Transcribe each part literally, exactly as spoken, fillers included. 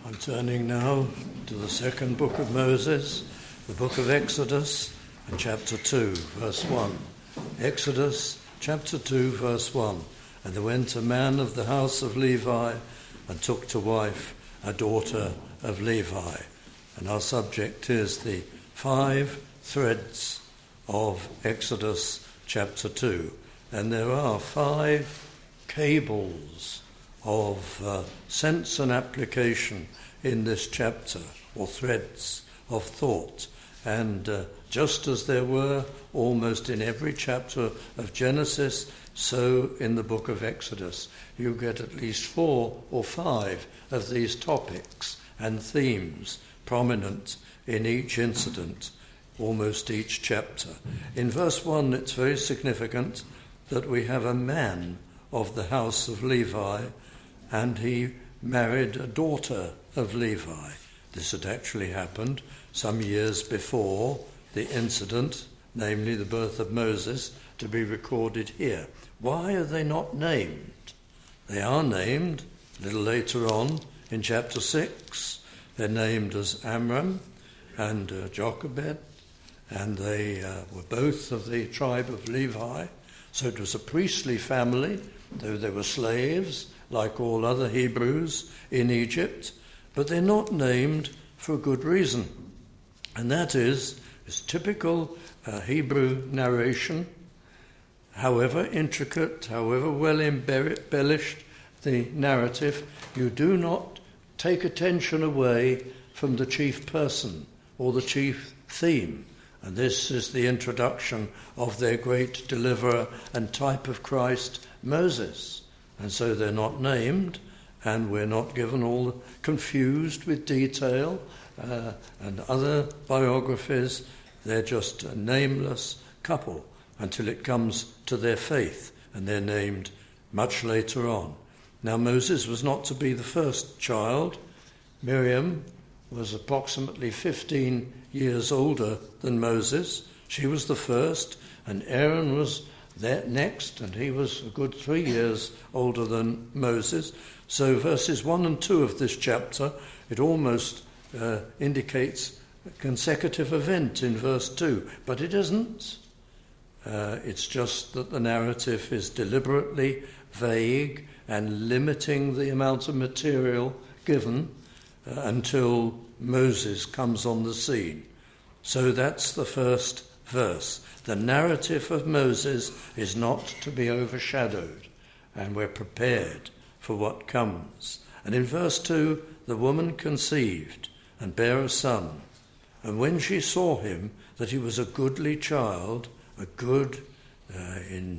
I'm turning now to the second book of Moses, the book of Exodus, and chapter two, verse one. Exodus, chapter two, verse one. And there went a man of the house of Levi and took to wife a daughter of Levi. And our subject is the five threads of Exodus chapter two. And there are five cables of uh, sense and application in this chapter, or threads of thought. And uh, just as there were almost in every chapter of Genesis, so in the book of Exodus, you get at least four or five of these topics and themes prominent in each incident, almost each chapter. In verse one, it's very significant that we have a man of the house of Levi, and he married a daughter of Levi. This had actually happened some years before the incident, namely the birth of Moses, to be recorded here. Why are they not named? They are named a little later on in chapter six. They're named as Amram and uh, Jochebed, and they uh, were both of the tribe of Levi. So it was a priestly family, though they were slaves, like all other Hebrews in Egypt, but they're not named for a good reason. And that is, it's typical uh, Hebrew narration, however intricate, however well embellished the narrative, you do not take attention away from the chief person or the chief theme. And this is the introduction of their great deliverer and type of Christ, Moses. And so they're not named, and we're not given all confused with detail uh, and other biographies. They're just a nameless couple until it comes to their faith, and they're named much later on. Now, Moses was not to be the first child. Miriam was approximately fifteen years older than Moses. She was the first, and Aaron was there next, and he was a good three years older than Moses. So verses one and two of this chapter, it almost uh, indicates a consecutive event in verse two, but it isn't. Uh, it's just that the narrative is deliberately vague and limiting the amount of material given uh, until Moses comes on the scene. So that's the first verse. The narrative of Moses is not to be overshadowed, and we're prepared for what comes. And in verse two, the woman conceived and bare a son. And when she saw him, that he was a goodly child, a good uh, in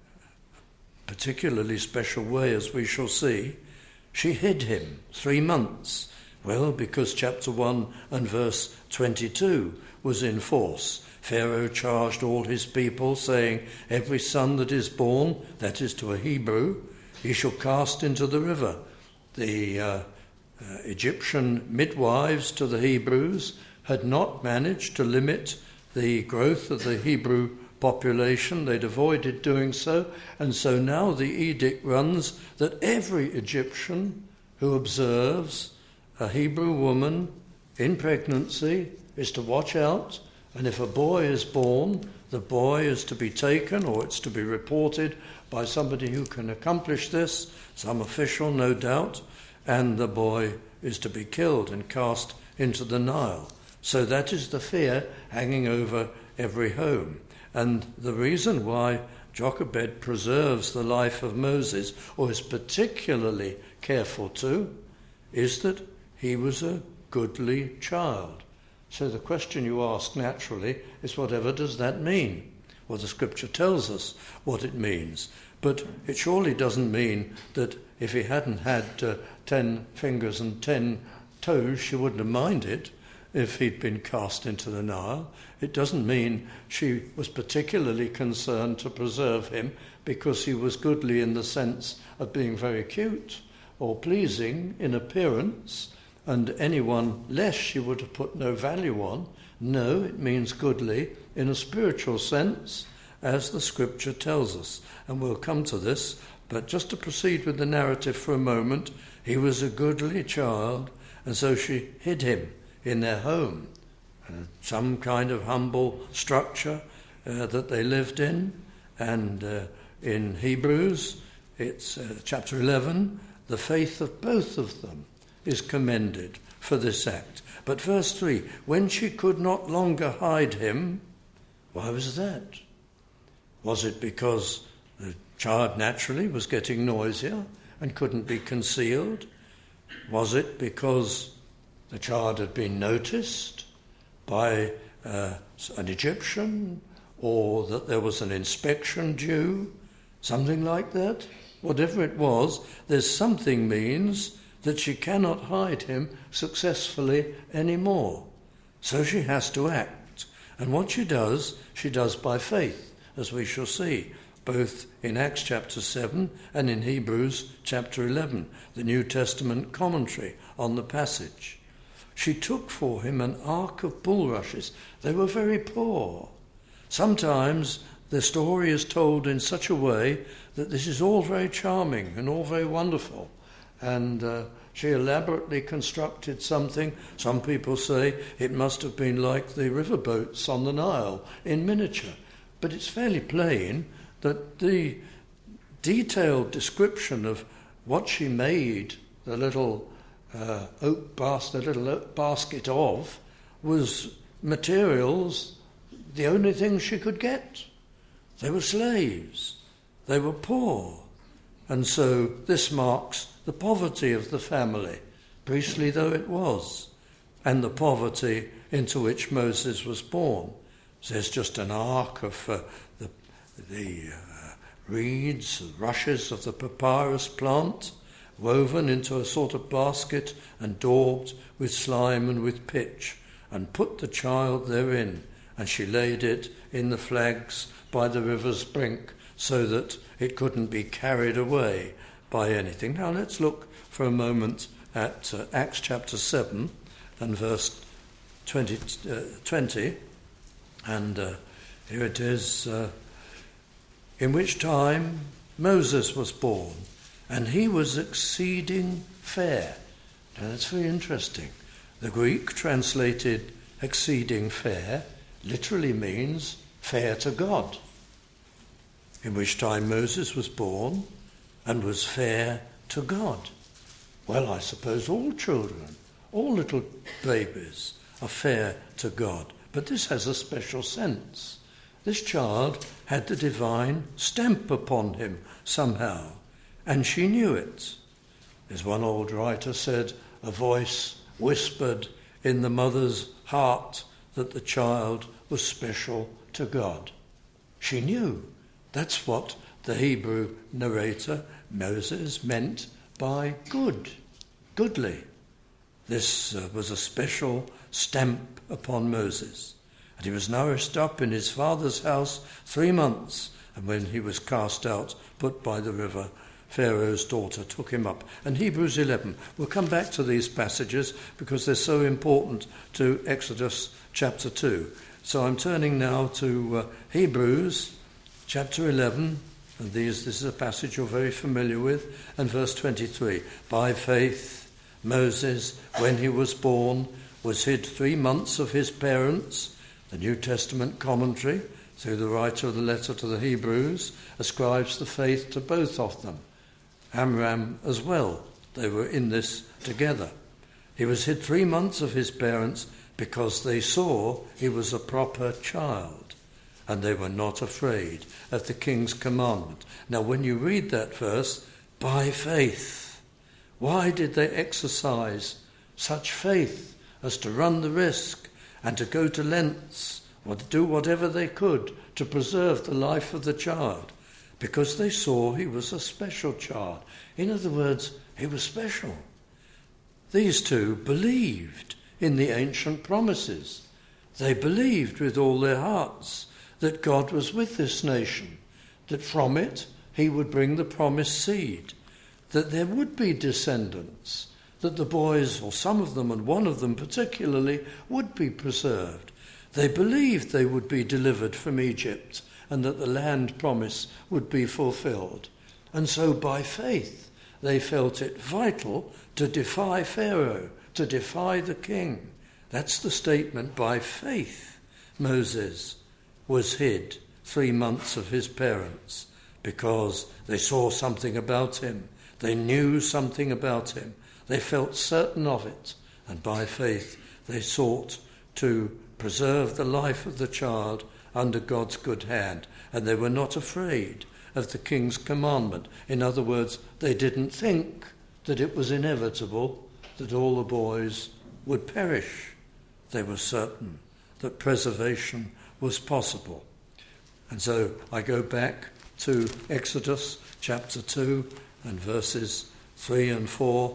a particularly special way, as we shall see, she hid him three months. Well, because chapter one and verse twenty-two was in force. Pharaoh charged all his people, saying, every son that is born, that is to a Hebrew, he shall cast into the river. The uh, uh, Egyptian midwives to the Hebrews had not managed to limit the growth of the Hebrew population. They'd avoided doing so, and so now the edict runs that every Egyptian who observes a Hebrew woman in pregnancy is to watch out, and if a boy is born, the boy is to be taken, or it's to be reported by somebody who can accomplish this, some official no doubt, and the boy is to be killed and cast into the Nile. So that is the fear hanging over every home. And the reason why Jochebed preserves the life of Moses, or is particularly careful to, is that he was a goodly child. So the question you ask naturally is, whatever does that mean? Well, the scripture tells us what it means. But it surely doesn't mean that if he hadn't had uh, ten fingers and ten toes, she wouldn't have minded if he'd been cast into the Nile. It doesn't mean she was particularly concerned to preserve him because he was goodly in the sense of being very cute or pleasing in appearance, and anyone less she would have put no value on. No, it means goodly in a spiritual sense, as the scripture tells us. And we'll come to this, but just to proceed with the narrative for a moment, he was a goodly child, and so she hid him in their home, uh, some kind of humble structure uh, that they lived in. And uh, in Hebrews, it's uh, chapter eleven, the faith of both of them is commended for this act. But verse three, when she could not longer hide him, why was that? Was it because the child naturally was getting noisier and couldn't be concealed? Was it because the child had been noticed by uh, an Egyptian, or that there was an inspection due? Something like that? Whatever it was, there's something means that she cannot hide him successfully anymore. So she has to act. And what she does, she does by faith, as we shall see, both in Acts chapter seven and in Hebrews chapter eleven, the New Testament commentary on the passage. She took for him an ark of bulrushes. They were very poor. Sometimes the story is told in such a way that this is all very charming and all very wonderful. And uh, she elaborately constructed something. Some people say it must have been like the riverboats on the Nile in miniature. But it's fairly plain that the detailed description of what she made the little uh, oak bas- the little oak basket of was materials, the only thing she could get. They were slaves. They were poor. And so this marks the poverty of the family, priestly though it was, and the poverty into which Moses was born. So there's just an ark of uh, the, the uh, reeds, the rushes of the papyrus plant, woven into a sort of basket and daubed with slime and with pitch, and put the child therein, and she laid it in the flags by the river's brink so that it couldn't be carried away by anything. Now let's look for a moment at uh, Acts chapter seven and verse twenty, uh, twenty. And uh, here it is, uh, in which time Moses was born, and he was exceeding fair. Now that's very interesting. The Greek translated exceeding fair literally means fair to God. In which time Moses was born and was fair to God. Well, I suppose all children, all little babies are fair to God. But this has a special sense. This child had the divine stamp upon him somehow, and she knew it. As one old writer said, a voice whispered in the mother's heart that the child was special to God. She knew. That's what the Hebrew narrator, Moses, meant by good, goodly. This uh, was a special stamp upon Moses. And he was nourished up in his father's house three months. And when he was cast out, put by the river, Pharaoh's daughter took him up. And Hebrews eleven. We'll come back to these passages because they're so important to Exodus chapter two. So I'm turning now to uh, Hebrews chapter eleven. And these, this is a passage you're very familiar with. And verse twenty-three. By faith, Moses, when he was born, was hid three months of his parents. The New Testament commentary, through the writer of the letter to the Hebrews, ascribes the faith to both of them. Amram as well. They were in this together. He was hid three months of his parents because they saw he was a proper child, and they were not afraid of the king's commandment. Now, when you read that verse, by faith, why did they exercise such faith as to run the risk and to go to lengths or to do whatever they could to preserve the life of the child? Because they saw he was a special child. In other words, he was special. These two believed in the ancient promises. They believed with all their hearts that God was with this nation, that from it he would bring the promised seed, that there would be descendants, that the boys, or some of them and one of them particularly, would be preserved. They believed they would be delivered from Egypt and that the land promise would be fulfilled. And so by faith they felt it vital to defy Pharaoh, to defy the king. That's the statement. By faith, Moses was hid three months of his parents because they saw something about him. They knew something about him. They felt certain of it. And by faith, they sought to preserve the life of the child under God's good hand. And they were not afraid of the king's commandment. In other words, they didn't think that it was inevitable that all the boys would perish. They were certain that preservation was possible. And so I go back to Exodus chapter two and verses three and four.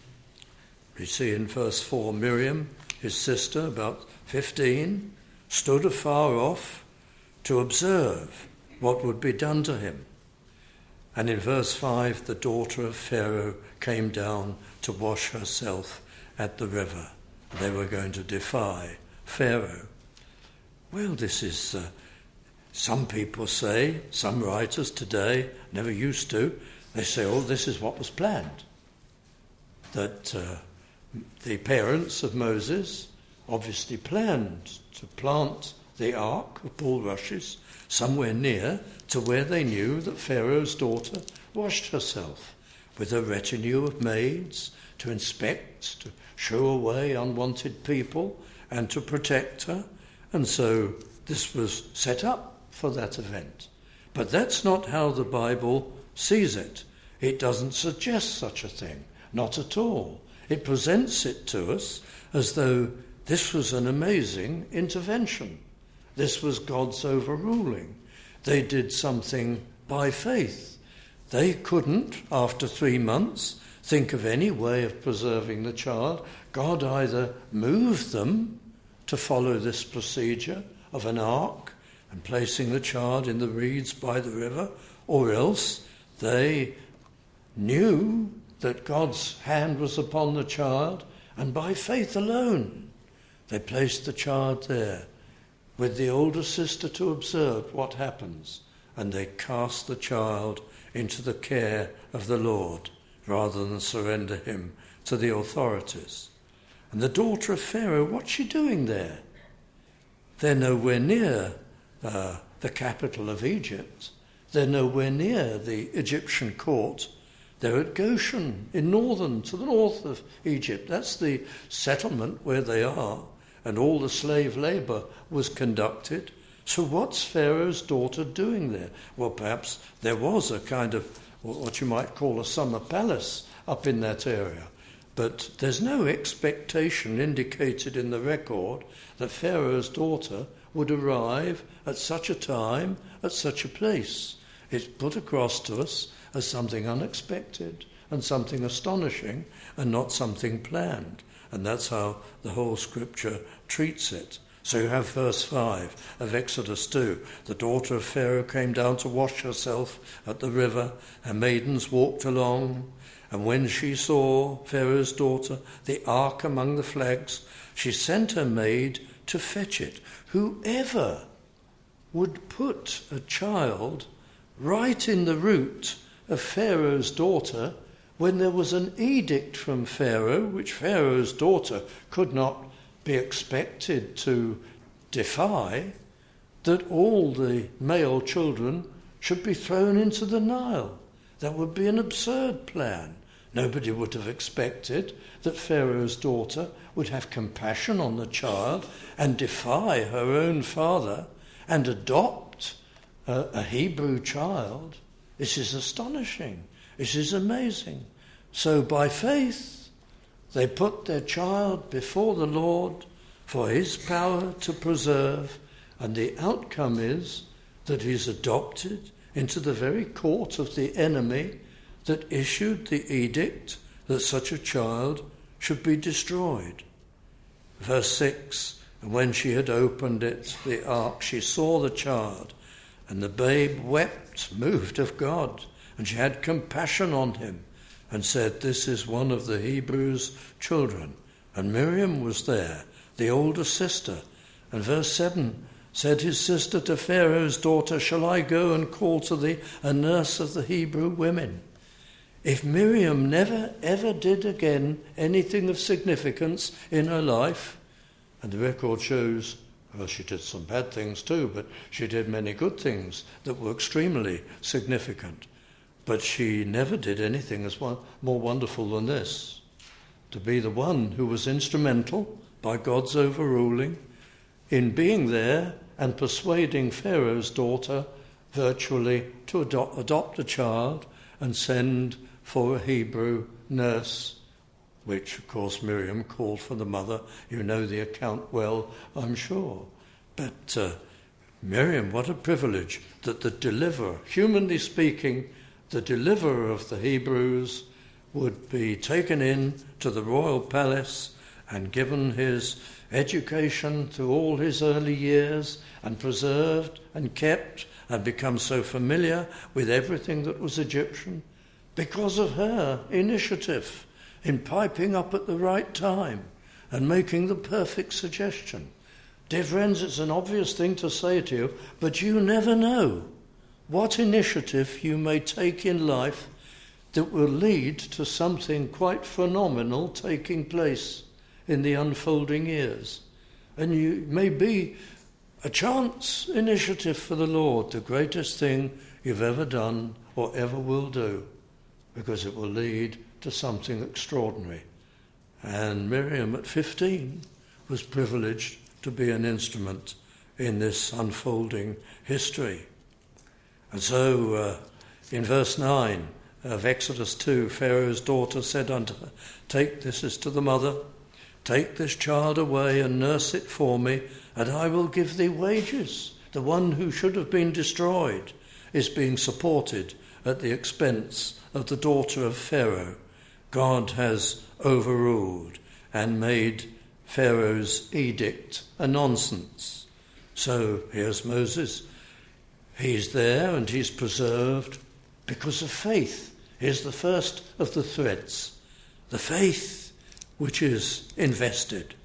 We see in verse four, Miriam, his sister, about fifteen, stood afar off to observe what would be done to him. And in verse five, the daughter of Pharaoh came down to wash herself at the river. They were going to defy Pharaoh. Well, this is, uh, some people say, some writers today, never used to, they say, oh, this is what was planned. That uh, the parents of Moses obviously planned to plant the ark of bulrushes somewhere near to where they knew that Pharaoh's daughter washed herself, with a retinue of maids to inspect, to show away unwanted people, and to protect her. And so this was set up for that event. But that's not how the Bible sees it. It doesn't suggest such a thing, not at all. It presents it to us as though this was an amazing intervention. This was God's overruling. They did something by faith. They couldn't, after three months, think of any way of preserving the child. God either moved them to follow this procedure of an ark and placing the child in the reeds by the river, or else they knew that God's hand was upon the child, and by faith alone they placed the child there with the older sister to observe what happens, and they cast the child into the care of the Lord rather than surrender him to the authorities. And the daughter of Pharaoh, what's she doing there? They're nowhere near uh, the capital of Egypt. They're nowhere near the Egyptian court. They're at Goshen, in northern, to the north of Egypt. That's the settlement where they are, and all the slave labour was conducted. So what's Pharaoh's daughter doing there? Well, perhaps there was a kind of what you might call a summer palace up in that area. But there's no expectation indicated in the record that Pharaoh's daughter would arrive at such a time, at such a place. It's put across to us as something unexpected and something astonishing and not something planned. And that's how the whole scripture treats it. So you have verse five of Exodus two. The daughter of Pharaoh came down to wash herself at the river. Her maidens walked along. And when she saw Pharaoh's daughter, the ark among the flags, she sent her maid to fetch it. Whoever would put a child right in the route of Pharaoh's daughter when there was an edict from Pharaoh, which Pharaoh's daughter could not be expected to defy, that all the male children should be thrown into the Nile? That would be an absurd plan. Nobody would have expected that Pharaoh's daughter would have compassion on the child and defy her own father and adopt a, a Hebrew child. This is astonishing. This is amazing. So by faith, they put their child before the Lord for his power to preserve, and the outcome is that he's adopted into the very court of the enemy that issued the edict that such a child should be destroyed. Verse six, and when she had opened it, the ark, she saw the child, and the babe wept, moved of God, and she had compassion on him, and said, this is one of the Hebrews' children. And Miriam was there, the older sister. And verse seven, said his sister to Pharaoh's daughter, shall I go and call to thee a nurse of the Hebrew women? If Miriam never ever did again anything of significance in her life, and the record shows, well, she did some bad things too, but she did many good things that were extremely significant. But she never did anything as one, more wonderful than this, to be the one who was instrumental, by God's overruling, in being there and persuading Pharaoh's daughter virtually to adopt, adopt a child and send for a Hebrew nurse, which, of course, Miriam called for the mother. You know the account well, I'm sure. But uh, Miriam, what a privilege that the deliverer, humanly speaking, the deliverer of the Hebrews, would be taken in to the royal palace and given his education through all his early years and preserved and kept and become so familiar with everything that was Egyptian because of her initiative in piping up at the right time and making the perfect suggestion. Dear friends, it's an obvious thing to say to you, but you never know what initiative you may take in life that will lead to something quite phenomenal taking place in the unfolding years. And you may be a chance initiative for the Lord, the greatest thing you've ever done or ever will do, because it will lead to something extraordinary. And Miriam at fifteen was privileged to be an instrument in this unfolding history. And so uh, in verse nine of Exodus two, Pharaoh's daughter said unto her, "Take," this is to the mother, "take this child away and nurse it for me, and I will give thee wages." The one who should have been destroyed is being supported at the expense of the daughter of Pharaoh. God has overruled and made Pharaoh's edict a nonsense. So here's Moses. He's there and he's preserved because of faith. Here's the first of the threads. The faith which is invested.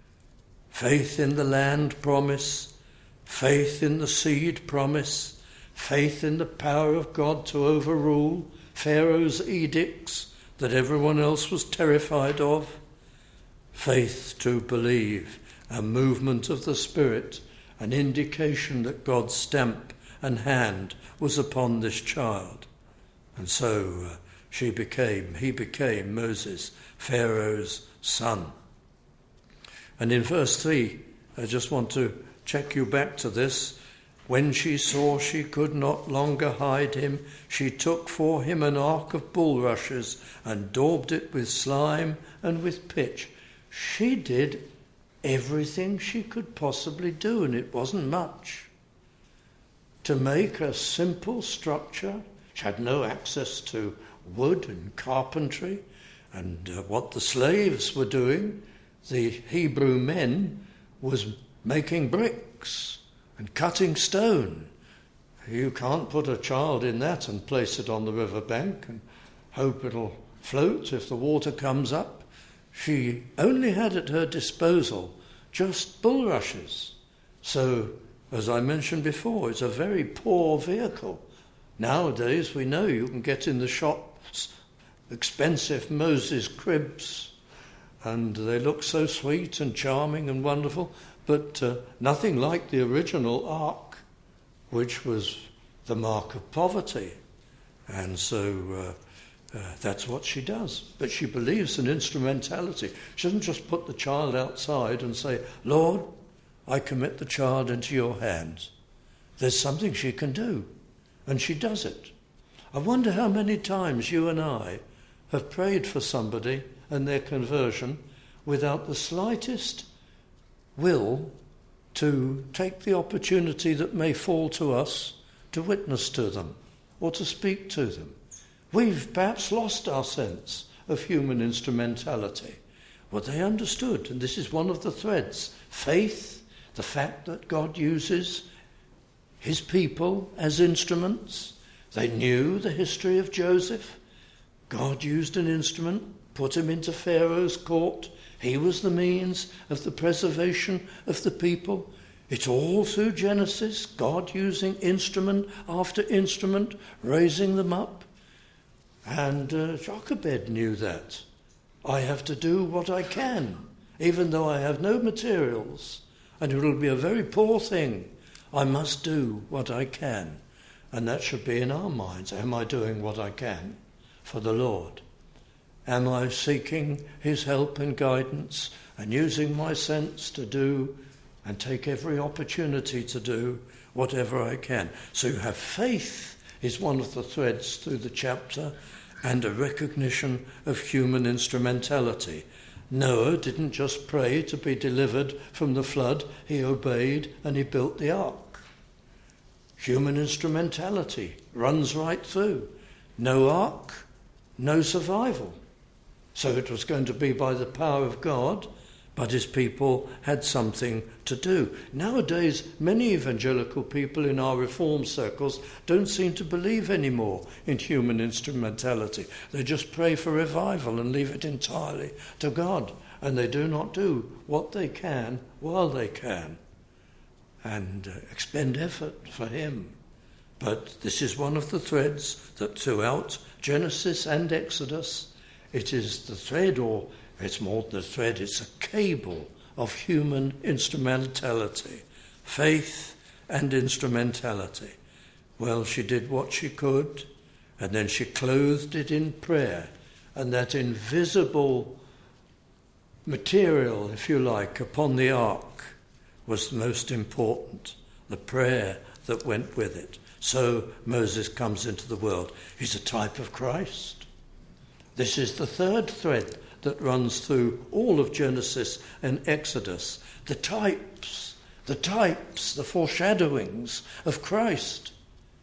Faith in the land promise, faith in the seed promise, faith in the power of God to overrule Pharaoh's edicts that everyone else was terrified of, faith to believe, a movement of the Spirit, an indication that God's stamp and hand was upon this child. And so uh, she became, he became Moses, Pharaoh's son. And in verse three, I just want to check you back to this. When she saw she could not longer hide him, she took for him an ark of bulrushes and daubed it with slime and with pitch. She did everything she could possibly do, and it wasn't much. To make a simple structure, she had no access to wood and carpentry, and uh, what the slaves were doing, the Hebrew men, was making bricks and cutting stone. You can't put a child in that and place it on the riverbank and hope it'll float if the water comes up. She only had at her disposal just bulrushes. So, as I mentioned before, it's a very poor vehicle. Nowadays we know you can get in the shops expensive Moses cribs, and they look so sweet and charming and wonderful, but uh, nothing like the original ark, which was the mark of poverty. And so uh, uh, that's what she does. But she believes in instrumentality. She doesn't just put the child outside and say, "Lord, I commit the child into your hands." There's something she can do, and she does it. I wonder how many times you and I have prayed for somebody and their conversion without the slightest will to take the opportunity that may fall to us to witness to them or to speak to them. We've perhaps lost our sense of human instrumentality. What they understood, and this is one of the threads, faith, the fact that God uses his people as instruments. They knew the history of Joseph. God used an instrument, put him into Pharaoh's court. He was the means of the preservation of the people. It's all through Genesis, God using instrument after instrument, raising them up. And uh, Jochebed knew that. I have to do what I can, even though I have no materials, and it will be a very poor thing. I must do what I can. And that should be in our minds. Am I doing what I can for the Lord? Am I seeking his help and guidance and using my sense to do and take every opportunity to do whatever I can? So you have faith is one of the threads through the chapter, and a recognition of human instrumentality. Noah didn't just pray to be delivered from the flood, he obeyed and he built the ark. Human instrumentality runs right through. No ark, no survival. So it was going to be by the power of God, but his people had something to do. Nowadays, many evangelical people in our reform circles don't seem to believe anymore in human instrumentality. They just pray for revival and leave it entirely to God, and they do not do what they can while they can and uh, expend effort for him. But this is one of the threads that throughout Genesis and Exodus, it is the thread, or it's more than a thread, it's a cable of human instrumentality, faith and instrumentality. Well, she did what she could, and then she clothed it in prayer, and that invisible material, if you like, upon the ark was the most important, the prayer that went with it. So Moses comes into the world. He's a type of Christ. This is the third thread that runs through all of Genesis and Exodus. The types, the types, the foreshadowings of Christ.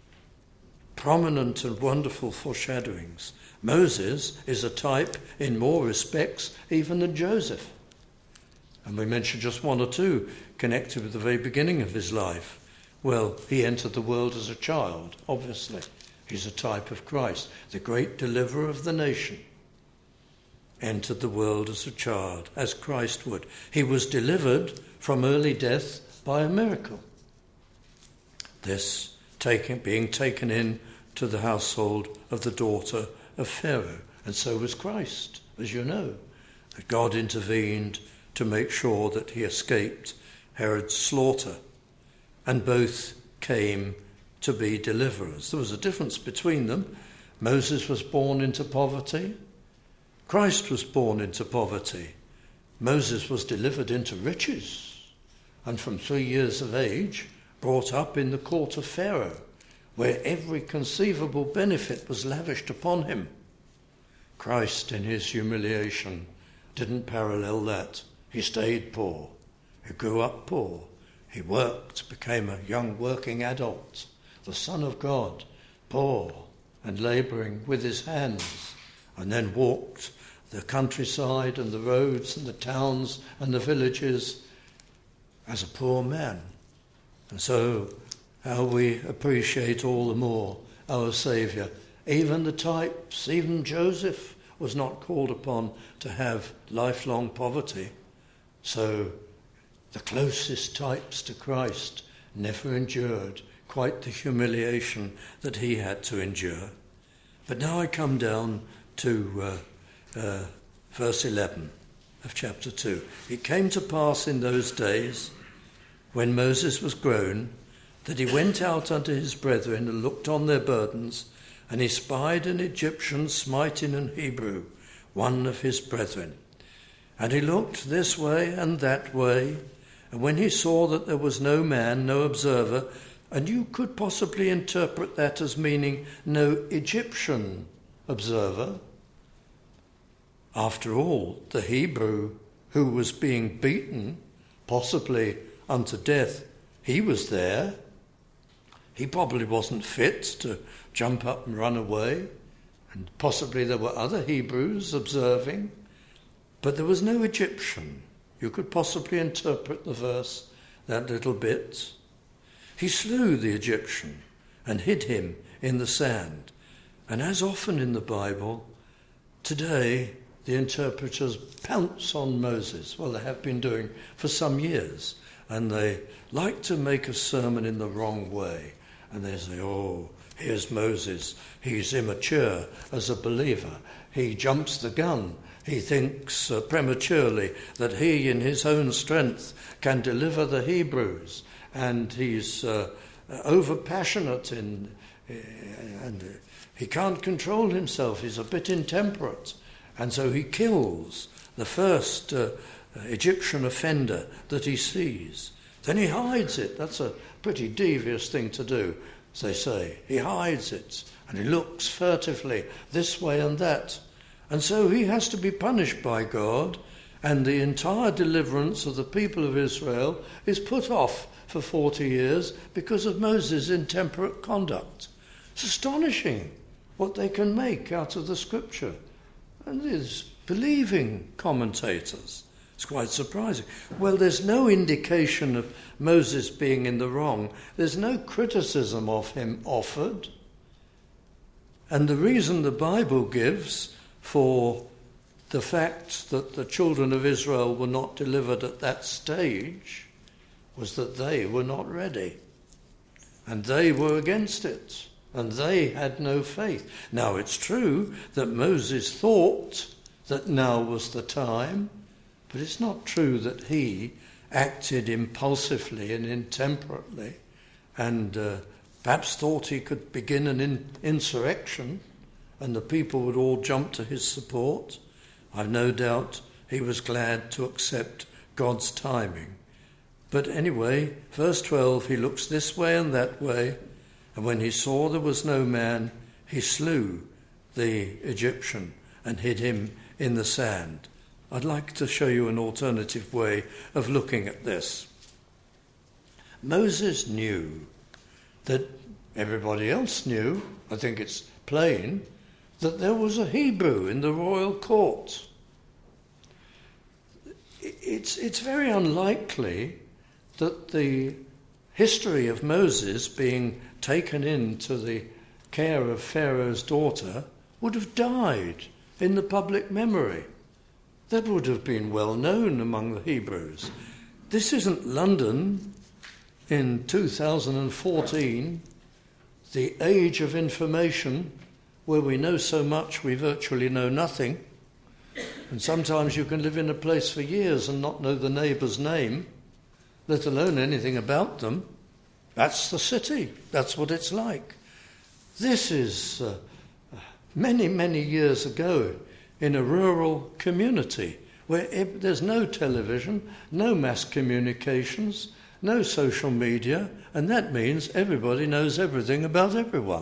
Prominent and wonderful foreshadowings. Moses is a type in more respects even than Joseph. And we mentioned just one or two connected with the very beginning of his life. Well, he entered the world as a child, obviously. He's a type of Christ, the great deliverer of the nation. Entered the world as a child, as Christ would. He was delivered from early death by a miracle. This taking, being taken in to the household of the daughter of Pharaoh. And so was Christ, as you know. That God intervened to make sure that he escaped Herod's slaughter. And both came to be deliverers. There was a difference between them. Moses was born into poverty. Christ was born into poverty. Moses was delivered into riches, and from three years of age brought up in the court of Pharaoh, where every conceivable benefit was lavished upon him. Christ, in his humiliation, didn't parallel that. He stayed poor. He grew up poor. He worked, became a young working adult, the Son of God, poor and labouring with his hands, and then walked the countryside and the roads and the towns and the villages as a poor man. And so how we appreciate all the more our Saviour. Even the types, even Joseph was not called upon to have lifelong poverty. So the closest types to Christ never endured quite the humiliation that he had to endure. But now I come down to uh, uh, verse eleven of chapter two. It came to pass in those days, when Moses was grown, that he went out unto his brethren and looked on their burdens, and he spied an Egyptian smiting an Hebrew, one of his brethren. And he looked this way and that way, and when he saw that there was no man, no observer, and you could possibly interpret that as meaning no Egyptian observer. After all, the Hebrew who was being beaten, possibly unto death, he was there. He probably wasn't fit to jump up and run away, and possibly there were other Hebrews observing, but there was no Egyptian. You could possibly interpret the verse that little bit. He slew the Egyptian and hid him in the sand. And as often in the Bible, today the interpreters pounce on Moses. Well, they have been doing for some years. And they like to make a sermon in the wrong way. And they say, oh, Here's Moses. He's immature as a believer. He jumps the gun. He thinks uh, prematurely that he, in his own strength, can deliver the Hebrews. And he's uh, over-passionate in, uh, and uh, he can't control himself. He's a bit intemperate. And so he kills the first uh, Egyptian offender that he sees. Then he hides it. That's a pretty devious thing to do, as they say. He hides it, and he looks furtively this way and that. And so he has to be punished by God, and the entire deliverance of the people of Israel is put off for forty years because of Moses' intemperate conduct. It's astonishing what they can make out of the scripture. And these believing commentators, it's quite surprising. Well, there's no indication of Moses being in the wrong. There's no criticism of him offered. And the reason the Bible gives for the fact that the children of Israel were not delivered at that stage was that they were not ready. And they were against it. And they had no faith. Now, it's true that Moses thought that now was the time, but it's not true that he acted impulsively and intemperately and uh, perhaps thought he could begin an in- insurrection and the people would all jump to his support. I've no doubt he was glad to accept God's timing. But anyway, verse twelve, he looks this way and that way, and when he saw there was no man, he slew the Egyptian and hid him in the sand. I'd like to show you an alternative way of looking at this. Moses knew that everybody else knew, I think it's plain, that there was a Hebrew in the royal court. It's, it's very unlikely that the history of Moses being taken into the care of Pharaoh's daughter would have died in the public memory. That would have been well known among the Hebrews. This isn't London in two thousand fourteen, the age of information, where we know so much we virtually know nothing. And sometimes you can live in a place for years and not know the neighbour's name, let alone anything about them. That's the city. That's what it's like. This is uh, many, many years ago in a rural community where it, there's no television, no mass communications, no social media, and that means everybody knows everything about everyone.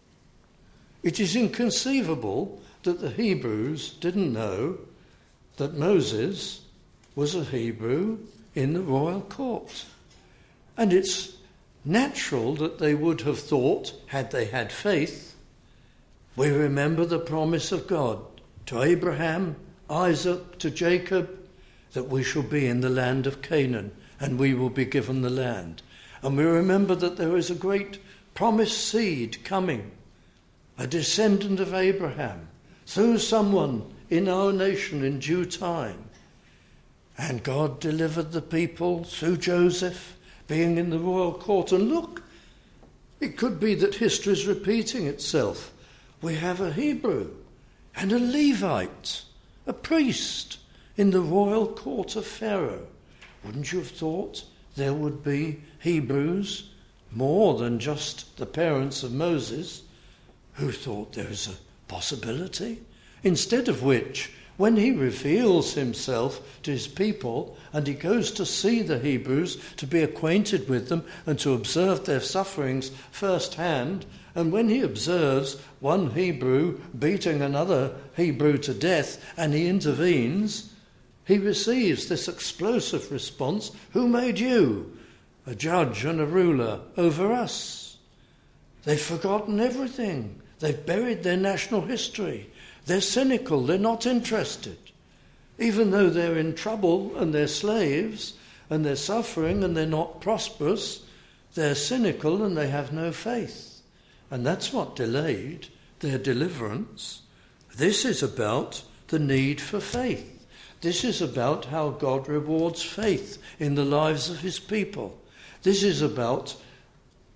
It is inconceivable that the Hebrews didn't know that Moses was a Hebrew in the royal court. And it's natural that they would have thought, had they had faith, we remember the promise of God to Abraham, Isaac, to Jacob, that we shall be in the land of Canaan and we will be given the land. And we remember that there is a great promised seed coming, a descendant of Abraham, through someone in our nation in due time. And God delivered the people through Joseph, being in the royal court. And look, it could be that history is repeating itself. We have a Hebrew and a Levite, a priest, in the royal court of Pharaoh. Wouldn't you have thought there would be Hebrews, more than just the parents of Moses, who thought there is a possibility? Instead of which, when he reveals himself to his people and he goes to see the Hebrews, to be acquainted with them and to observe their sufferings firsthand, and when he observes one Hebrew beating another Hebrew to death and he intervenes, he receives this explosive response: who made you a judge and a ruler over us? They've forgotten everything. They've buried their national history. They're cynical, they're not interested. Even though they're in trouble and they're slaves and they're suffering and they're not prosperous, they're cynical and they have no faith. And that's what delayed their deliverance. This is about the need for faith. This is about how God rewards faith in the lives of his people. This is about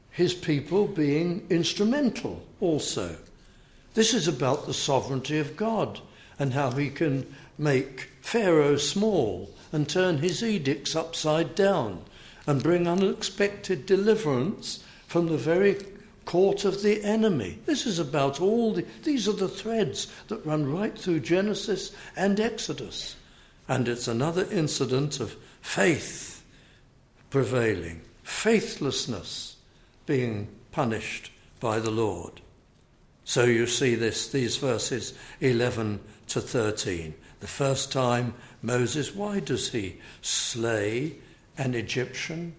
his people being instrumental also. This is about the sovereignty of God and how he can make Pharaoh small and turn his edicts upside down and bring unexpected deliverance from the very court of the enemy. This is about all the, these are the threads that run right through Genesis and Exodus. And it's another incident of faith prevailing, faithlessness being punished by the Lord. So you see this, these verses eleven to thirteen. The first time Moses, why does he slay an Egyptian?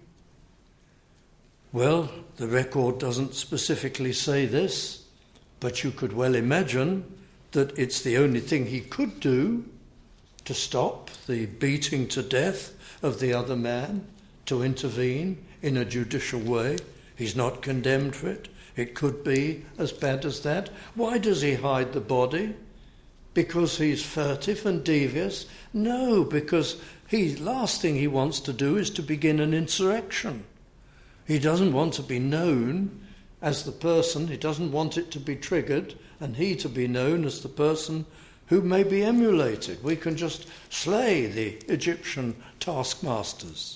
Well, the record doesn't specifically say this, but you could well imagine that it's the only thing he could do to stop the beating to death of the other man, to intervene in a judicial way. He's not condemned for it. It could be as bad as that. Why does he hide the body? Because he's furtive and devious? No, because the last thing he wants to do is to begin an insurrection. He doesn't want to be known as the person, he doesn't want it to be triggered, and he to be known as the person who may be emulated. We can just slay the Egyptian taskmasters.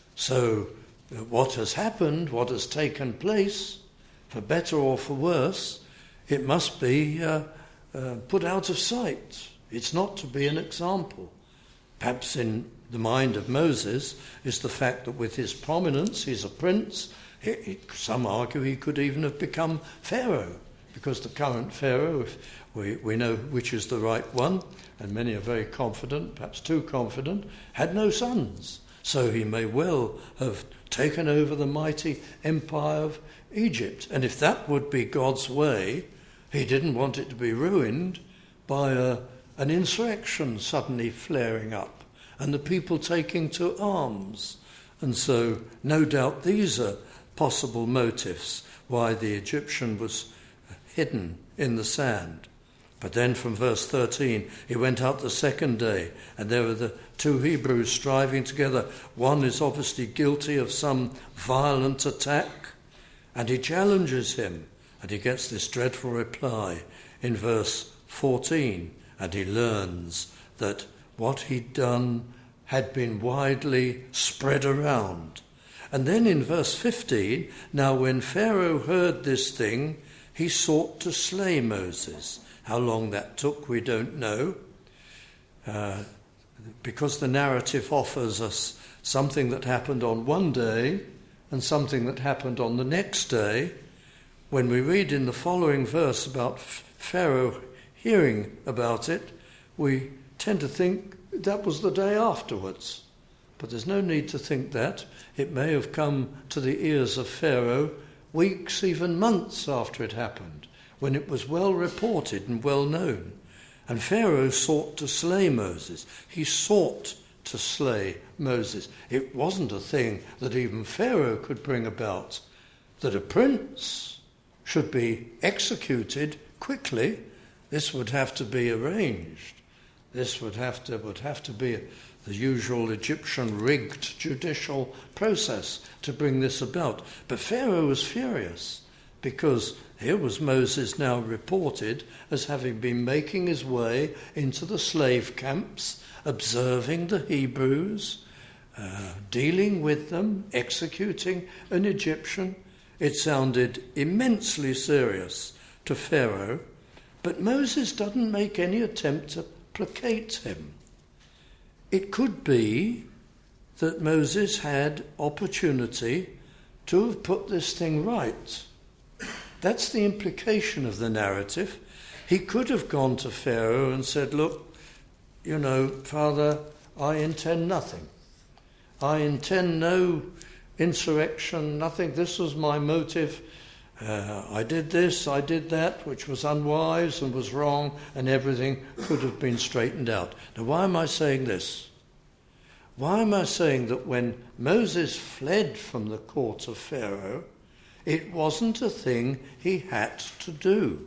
So what has happened, what has taken place, for better or for worse, it must be uh, uh, put out of sight. It's not to be an example. Perhaps in the mind of Moses is the fact that with his prominence, he's a prince. He, he, some argue he could even have become Pharaoh, because the current Pharaoh, if we, we know which is the right one, and many are very confident, perhaps too confident, had no sons. So he may well have taken over the mighty empire of Egypt. And if that would be God's way, he didn't want it to be ruined by a, an insurrection suddenly flaring up and the people taking to arms. And so no doubt these are possible motives why the Egyptian was hidden in the sand. But then from verse thirteen, he went out the second day, and there were the two Hebrews striving together. One is obviously guilty of some violent attack, and he challenges him, and he gets this dreadful reply in verse fourteen, and he learns that what he'd done had been widely spread around. And then in verse fifteen, now when Pharaoh heard this thing, he sought to slay Moses. How long that took, we don't know, uh, because the narrative offers us something that happened on one day and something that happened on the next day. When we read in the following verse about Pharaoh hearing about it, we tend to think that was the day afterwards. But there's no need to think that. It may have come to the ears of Pharaoh weeks, even months after it happened, when it was well reported and well known. And Pharaoh sought to slay Moses. He sought to slay Moses. It wasn't a thing that even Pharaoh could bring about, that a prince should be executed quickly. This would have to be arranged. This would have to would have to be the usual Egyptian rigged judicial process to bring this about. But Pharaoh was furious, because here was Moses now reported as having been making his way into the slave camps, observing the Hebrews, uh, dealing with them, executing an Egyptian. It sounded immensely serious to Pharaoh, but Moses doesn't make any attempt to placate him. It could be that Moses had opportunity to have put this thing right. That's the implication of the narrative. He could have gone to Pharaoh and said, look, you know, Father, I intend nothing. I intend no insurrection, nothing. This was my motive. Uh, I did this, I did that, which was unwise and was wrong, and everything could have been straightened out. Now, why am I saying this? Why am I saying that when Moses fled from the court of Pharaoh, it wasn't a thing he had to do?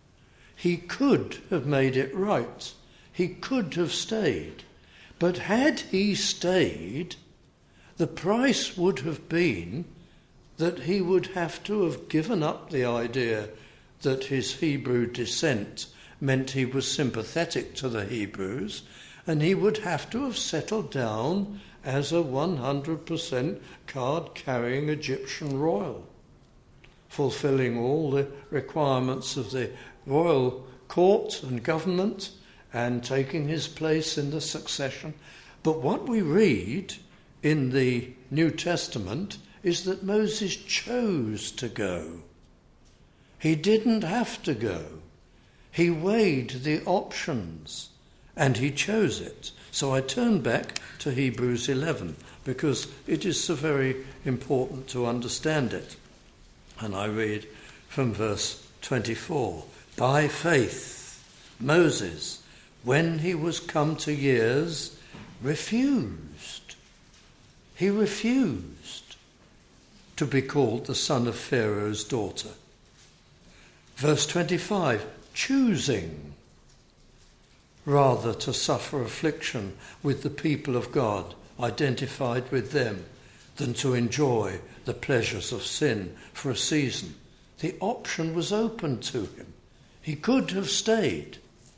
He could have made it right. He could have stayed. But had he stayed, the price would have been that he would have to have given up the idea that his Hebrew descent meant he was sympathetic to the Hebrews, and he would have to have settled down as a one hundred percent card-carrying Egyptian royal, fulfilling all the requirements of the royal court and government and taking his place in the succession. But what we read in the New Testament is that Moses chose to go. He didn't have to go. He weighed the options and he chose it. So I turn back to Hebrews eleven because it is so very important to understand it. And I read from verse twenty-four. By faith, Moses, when he was come to years, refused. He refused to be called the son of Pharaoh's daughter. Verse twenty-five, choosing rather to suffer affliction with the people of God, identified with them, than to enjoy the pleasures of sin for a season. The option was open to him. He could have stayed.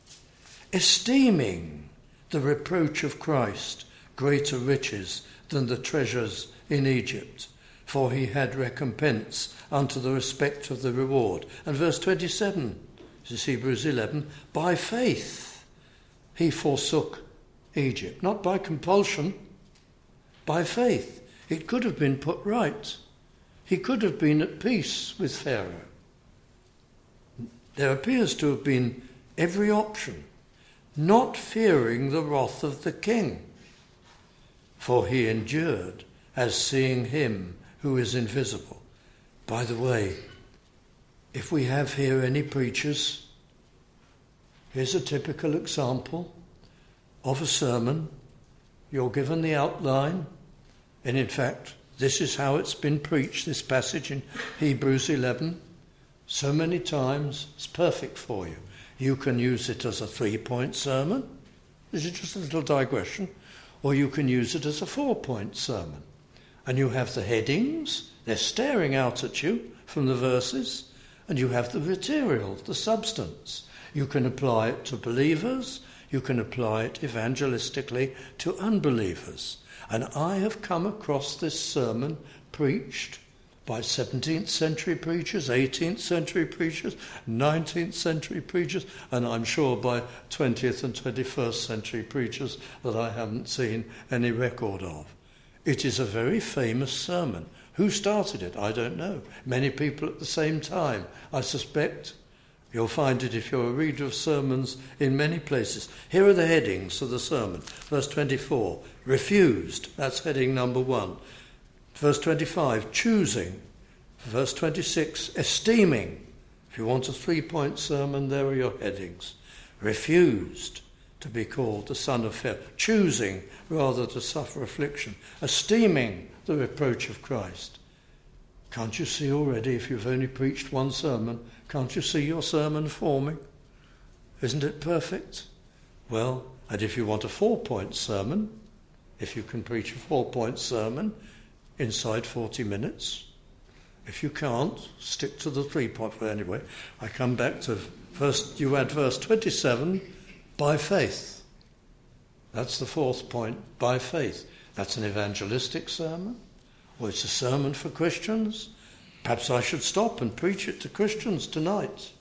Esteeming the reproach of Christ greater riches than the treasures in Egypt, for he had recompense unto the respect of the reward. And verse twenty-seven, this is Hebrews eleven, by faith he forsook Egypt, not by compulsion, by faith. It could have been put right. He could have been at peace with Pharaoh. There appears to have been every option, not fearing the wrath of the king, for he endured as seeing him who is invisible. By the way, if we have here any preachers, here's a typical example of a sermon. You're given the outline, and in fact, this is how it's been preached, this passage in Hebrews eleven. So many times, it's perfect for you. You can use it as a three-point sermon. This is just a little digression. Or you can use it as a four-point sermon. And you have the headings, they're staring out at you from the verses, and you have the material, the substance. You can apply it to believers, you can apply it evangelistically to unbelievers. And I have come across this sermon preached by seventeenth century preachers, eighteenth century preachers, nineteenth century preachers, and I'm sure by twentieth and twenty-first century preachers that I haven't seen any record of. It is a very famous sermon. Who started it? I don't know. Many people at the same time. I suspect you'll find it if you're a reader of sermons in many places. Here are the headings of the sermon. Verse twenty-four, refused. That's heading number one. Verse twenty-five, choosing. Verse twenty-six, esteeming. If you want a three-point sermon, there are your headings. Refused to be called the son of Pharaoh. Choosing rather to suffer affliction. Esteeming the reproach of Christ. Can't you see already, if you've only preached one sermon, can't you see your sermon forming? Isn't it perfect? Well, and if you want a four-point sermon, if you can preach a four-point sermon inside forty minutes, if you can't, stick to the three-point. But anyway, I come back to first, you add verse twenty-seven, by faith. That's the fourth point, by faith. That's an evangelistic sermon, or it's a sermon for Christians. Perhaps I should stop and preach it to Christians tonight.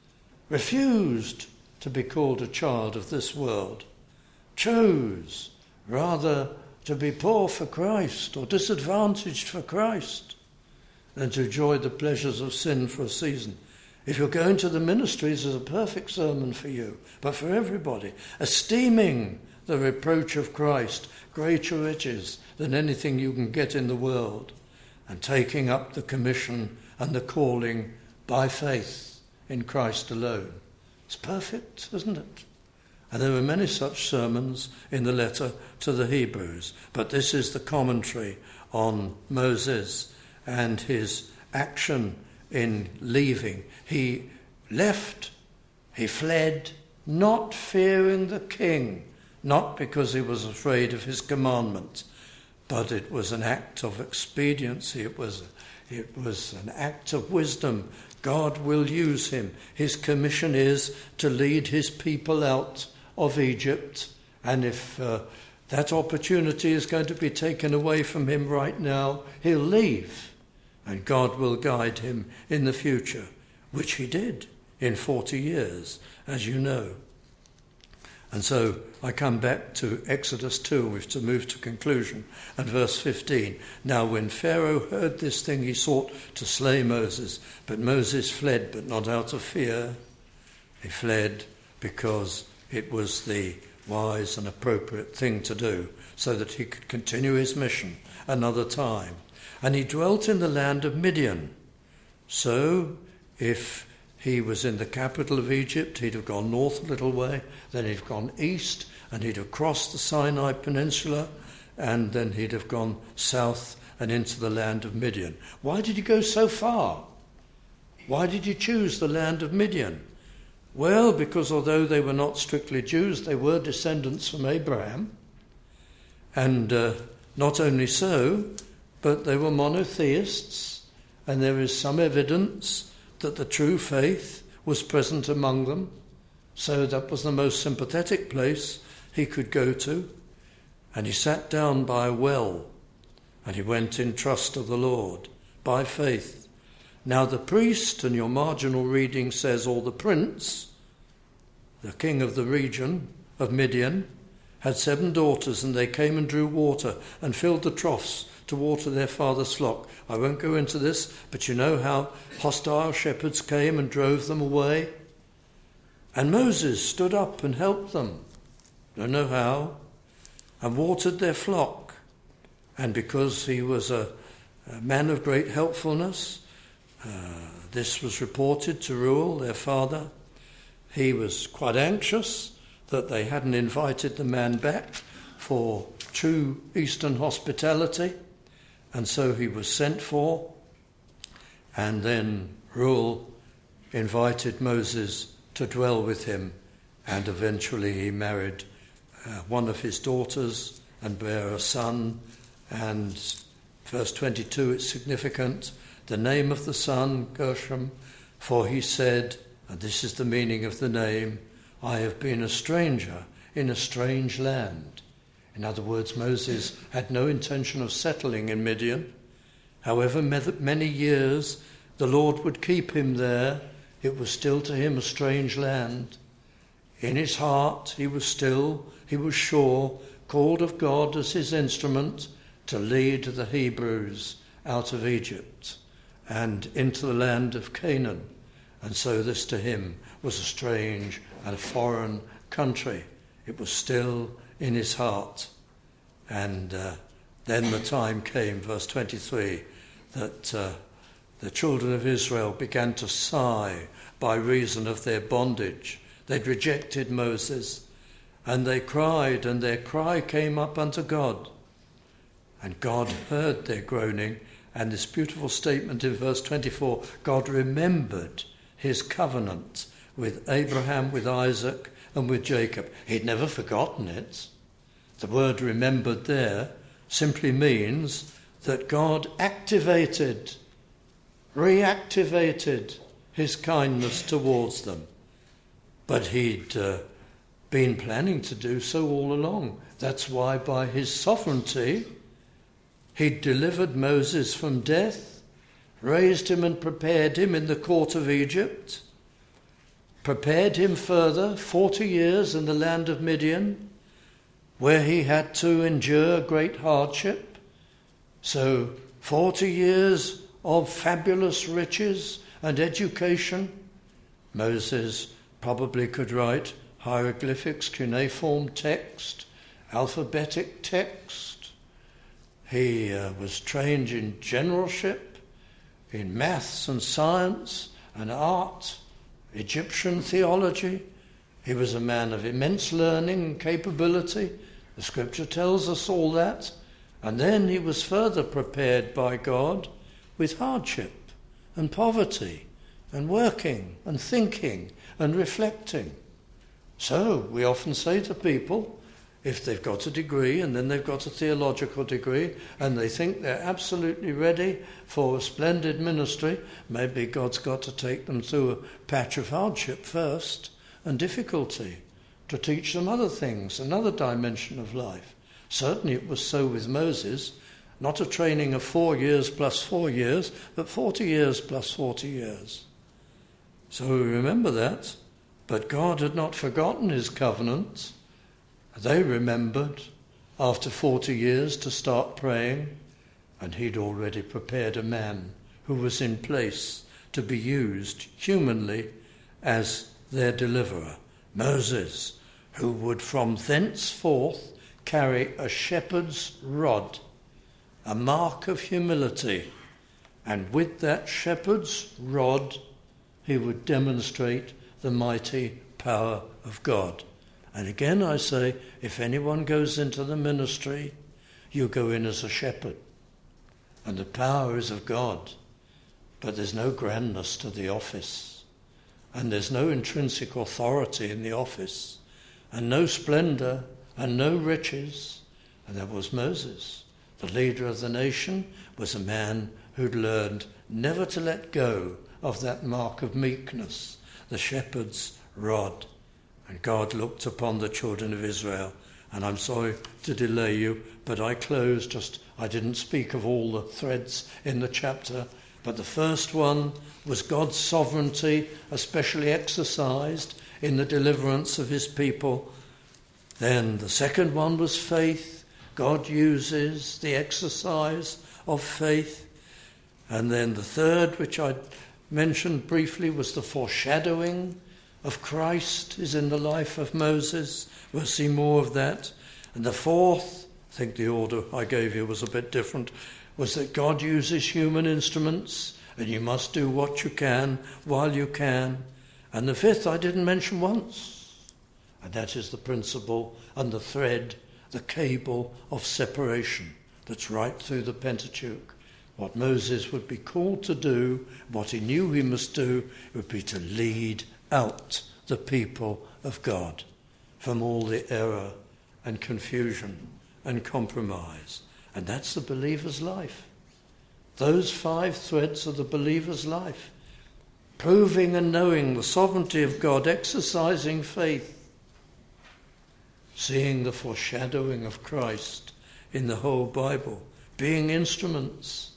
Refused to be called a child of this world. Chose rather to be poor for Christ or disadvantaged for Christ than to enjoy the pleasures of sin for a season. If you're going to the ministries, there's a perfect sermon for you, but for everybody. Esteeming the reproach of Christ greater riches than anything you can get in the world, and taking up the commission and the calling by faith in Christ alone. It's perfect, isn't it? And there are many such sermons in the letter to the Hebrews, but this is the commentary on Moses and his action in leaving. He left, he fled, not fearing the king, not because he was afraid of his commandment, but it was an act of expediency. It was, It was an act of wisdom. God will use him. His commission is to lead his people out of Egypt. And if uh, that opportunity is going to be taken away from him right now, he'll leave. And God will guide him in the future, which he did in forty years, as you know. And so I come back to Exodus two, we've to move to conclusion, and verse fifteen. Now when Pharaoh heard this thing, he sought to slay Moses, but Moses fled, but not out of fear. He fled because it was the wise and appropriate thing to do, so that he could continue his mission another time. And he dwelt in the land of Midian. So if he was in the capital of Egypt, he'd have gone north a little way, then he'd have gone east, and he'd have crossed the Sinai Peninsula, and then he'd have gone south and into the land of Midian. Why did he go so far? Why did he choose the land of Midian? Well, because although they were not strictly Jews, they were descendants from Abraham. And uh, not only so, but they were monotheists, and there is some evidence that the true faith was present among them. So that was the most sympathetic place he could go to. And he sat down by a well, and he went in trust of the Lord, by faith. Now the priest, and your marginal reading says, or the prince, the king of the region of Midian, had seven daughters, and they came and drew water and filled the troughs to water their father's flock. I won't go into this, but you know how hostile shepherds came and drove them away. And Moses stood up and helped them, don't know how, and watered their flock. And because he was a, a man of great helpfulness, uh, this was reported to Reuel, their father. He was quite anxious that they hadn't invited the man back for true Eastern hospitality. And so he was sent for, and then Reuel invited Moses to dwell with him, and eventually he married uh, one of his daughters and bare a son. And verse twenty-two, it's significant, the name of the son, Gershom, for he said, and this is the meaning of the name, I have been a stranger in a strange land. In other words, Moses had no intention of settling in Midian. However many years the Lord would keep him there, it was still to him a strange land. In his heart he was still, he was sure, called of God as his instrument to lead the Hebrews out of Egypt and into the land of Canaan. And so this to him was a strange and a foreign country. It was still in his heart. And uh, then the time came, verse twenty-three, that uh, the children of Israel began to sigh by reason of their bondage. They'd rejected Moses, and they cried, and their cry came up unto God. And God heard their groaning, and this beautiful statement in verse twenty-four, God remembered his covenant with Abraham, with Isaac, and with Jacob. He'd never forgotten it. The word remembered there simply means that God activated, reactivated his kindness towards them. But he'd uh, been planning to do so all along. That's why by his sovereignty, he'd delivered Moses from death, raised him and prepared him in the court of Egypt, prepared him further forty years in the land of Midian, where he had to endure great hardship. So forty years of fabulous riches and education. Moses probably could write hieroglyphics, cuneiform text, alphabetic text. He uh, was trained in generalship, in maths and science and art, Egyptian theology. He was a man of immense learning and capability. The scripture tells us all that. And then he was further prepared by God with hardship and poverty and working and thinking and reflecting. So we often say to people, if they've got a degree and then they've got a theological degree and they think they're absolutely ready for a splendid ministry, maybe God's got to take them through a patch of hardship first and difficulty to teach them other things, another dimension of life. Certainly it was so with Moses, not a training of four years plus four years, but forty years plus forty years. So we remember that. But God had not forgotten his covenant. They remembered after forty years to start praying, and he'd already prepared a man who was in place to be used humanly as their deliverer, Moses, who would from thenceforth carry a shepherd's rod, a mark of humility, and with that shepherd's rod he would demonstrate the mighty power of God. And again I say, if anyone goes into the ministry, you go in as a shepherd. And the power is of God. But there's no grandness to the office. And there's no intrinsic authority in the office. And no splendour and no riches. And there was Moses. The leader of the nation was a man who'd learned never to let go of that mark of meekness, the shepherd's rod. And God looked upon the children of Israel. And I'm sorry to delay you, but I close just, I didn't speak of all the threads in the chapter, but the first one was God's sovereignty, especially exercised in the deliverance of his people. Then the second one was faith. God uses the exercise of faith. And then the third, which I mentioned briefly, was the foreshadowing of Christ is in the life of Moses. We'll see more of that. And the fourth, I think the order I gave you was a bit different, was that God uses human instruments and you must do what you can while you can. And the fifth I didn't mention once, and that is the principle and the thread, the cable of separation that's right through the Pentateuch. What Moses would be called to do, what he knew he must do, would be to lead out the people of God from all the error and confusion and compromise. And that's the believer's life. Those five threads are the believer's life. Proving and knowing the sovereignty of God, exercising faith, seeing the foreshadowing of Christ in the whole Bible, being instruments,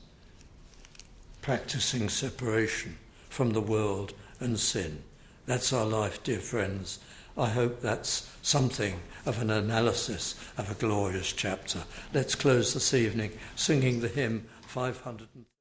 practicing separation from the world and sin. That's our life, dear friends. I hope that's something of an analysis of a glorious chapter. Let's close this evening singing the hymn five hundred.